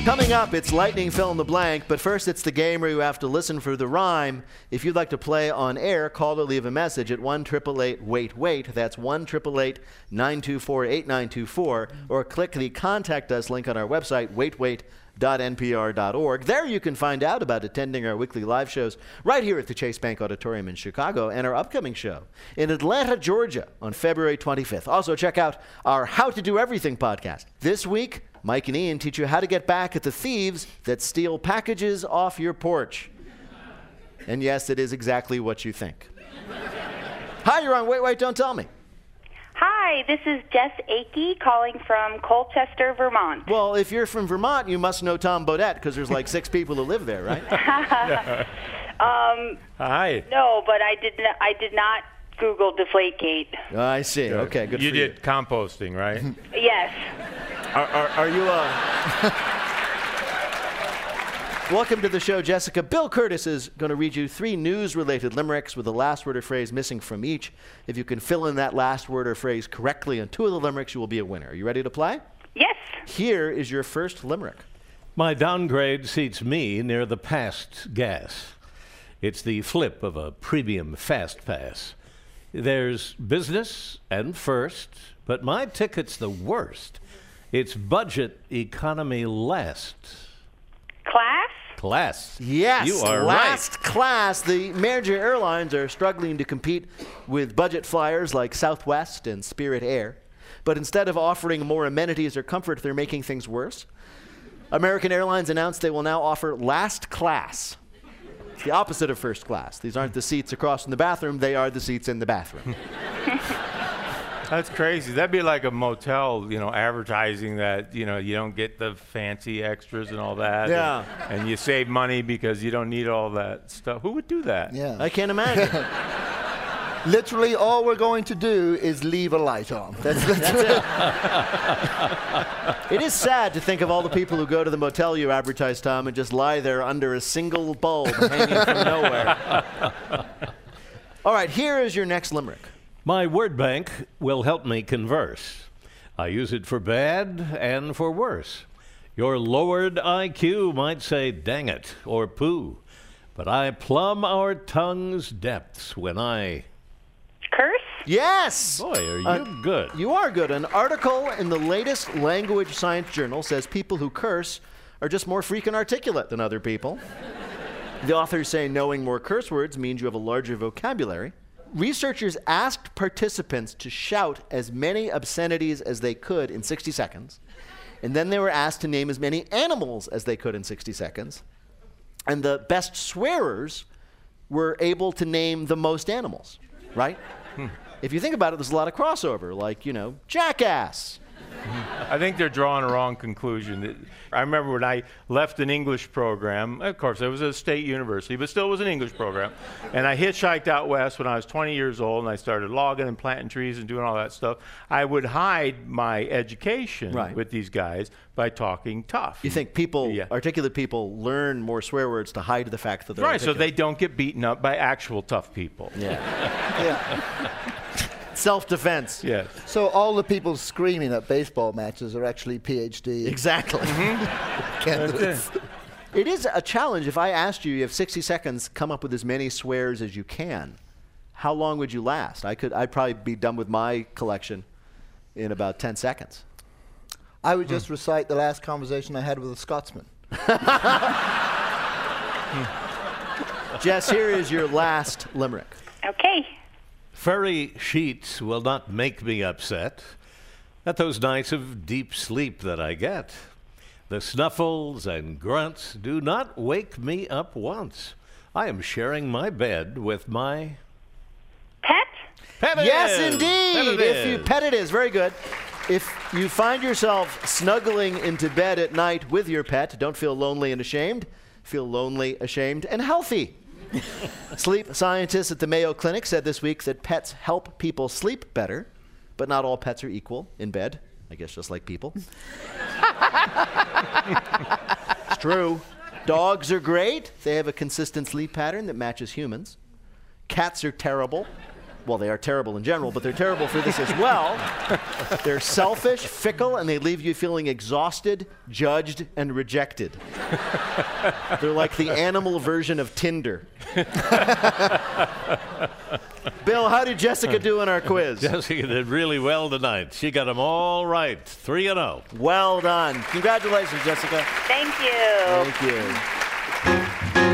Coming up, it's lightning fill in the blank, but first it's the game where you have to listen for the rhyme. If you'd like to play on air, call or leave a message at 1-888-WAIT-WAIT. That's 1-888-924-8924. Or click the Contact Us link on our website, waitwait.npr.org. There you can find out about attending our weekly live shows right here at the Chase Bank Auditorium in Chicago and our upcoming show in Atlanta, Georgia on February 25th. Also, check out our How to Do Everything podcast. This week, Mike and Ian teach you how to get back at the thieves that steal packages off your porch. And yes, it is exactly what you think. Hi, you're on Wait, Wait, Don't Tell Me. Hi, this is Jess Akey calling from Colchester, Vermont. Well, if you're from Vermont, you must know Tom Bodette because there's like 6 people who live there, right? Hi. No, but I did not Google Deflategate. I see. Good. Okay, good You for you. did composting, right? Yes. Are you Welcome to the show, Jessica. Bill Curtis is going to read you 3 news-related limericks with a last word or phrase missing from each. If you can fill in that last word or phrase correctly on 2 of the limericks, you will be a winner. Are you ready to play? Yes. Here is your first limerick. My downgrade seats me near the past gas. It's the flip of a premium fast pass. There's business and first, but my ticket's the worst. It's budget economy last. Class? Class. Yes, You are last class. The major airlines are struggling to compete with budget flyers like Southwest and Spirit Air. But instead of offering more amenities or comfort, they're making things worse. American Airlines announced they will now offer last class. It's the opposite of first class. These aren't the seats across from the bathroom. They are the seats in the bathroom. That's crazy. That'd be like a motel, advertising that, you don't get the fancy extras and all that. Yeah. And you save money because you don't need all that stuff. Who would do that? Yeah. I can't imagine. Literally, all we're going to do is leave a light on. That's it. It is sad to think of all the people who go to the motel you advertise, Tom, and just lie there under a single bulb hanging from nowhere. All right, here is your next limerick. My word bank will help me converse. I use it for bad and for worse. Your lowered IQ might say dang it or poo, but I plumb our tongue's depths when I... Curse? Yes! Boy, are you good. You are good. An article in the latest language science journal says people who curse are just more freaking articulate than other people. The authors say knowing more curse words means you have a larger vocabulary. Researchers asked participants to shout as many obscenities as they could in 60 seconds, and then they were asked to name as many animals as they could in 60 seconds. And the best swearers were able to name the most animals, right? If you think about it, there's a lot of crossover, like, jackass. I think they're drawing a wrong conclusion. I remember when I left an English program, of course, it was a state university, but still was an English program, and I hitchhiked out west when I was 20 years old, and I started logging and planting trees and doing all that stuff. I would hide my education with these guys by talking tough. You think articulate people learn more swear words to hide the fact that they're articulate. So they don't get beaten up by actual tough people. yeah. Self-defense. Yes. So all the people screaming at baseball matches are actually PhD Exactly. candidates. It is a challenge. If I asked you have 60 seconds, come up with as many swears as you can, how long would you last? I'd probably be done with my collection in about 10 seconds. I would just recite the last conversation I had with a Scotsman. Jess, here is your last limerick. Okay. Furry sheets will not make me upset at those nights of deep sleep that I get. The snuffles and grunts do not wake me up once. I am sharing my bed with my... Pet? Pet it Yes, is. indeed. Pet it If you is. pet it is, very good. If you find yourself snuggling into bed at night with your pet, don't feel lonely and ashamed. Feel lonely, ashamed, and healthy. Sleep scientists at the Mayo Clinic said this week that pets help people sleep better, but not all pets are equal in bed. I guess just like people. It's true. Dogs are great. They have a consistent sleep pattern that matches humans. Cats are terrible. well, they are terrible in general, but they're terrible for this as well. They're selfish, fickle, and they leave you feeling exhausted, judged, and rejected. They're like the animal version of Tinder. Bill, how did Jessica do in our quiz? Jessica did really well tonight. She got them all right, 3-0. Well done. Congratulations, Jessica. Thank you. Thank you.